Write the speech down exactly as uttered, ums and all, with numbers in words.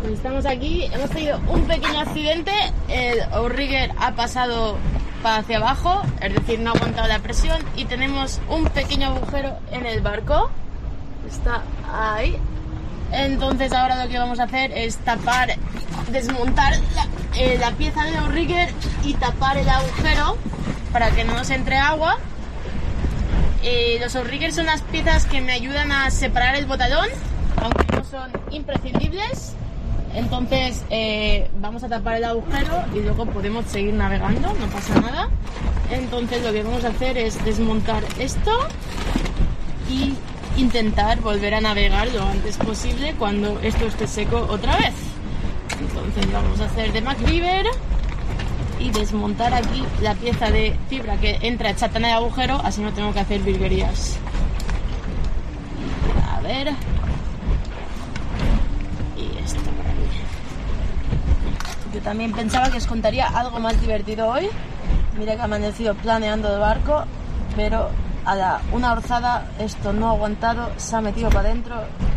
Pues estamos aquí, hemos tenido un pequeño accidente, el outrigger ha pasado para hacia abajo, es decir, no ha aguantado la presión y tenemos un pequeño agujero en el barco, está ahí. Entonces ahora lo que vamos a hacer es tapar, desmontar la, eh, la pieza del outrigger y tapar el agujero para que no nos entre agua. Eh, los outriggers son las piezas que me ayudan a separar el botadón, aunque no son imprescindibles. Entonces eh, vamos a tapar el agujero y luego podemos seguir navegando, no pasa nada. Entonces lo que vamos a hacer es desmontar esto y intentar volver a navegar lo antes posible cuando esto esté seco otra vez. Entonces vamos a hacer de MacGyver y desmontar aquí la pieza de fibra que entra chata en el agujero, así no tengo que hacer virguerías. A ver. Y esto por aquí. Yo también pensaba que os contaría algo más divertido hoy. Mira que ha amanecido planeando el barco, pero a la una orzada esto no ha aguantado, se ha metido para adentro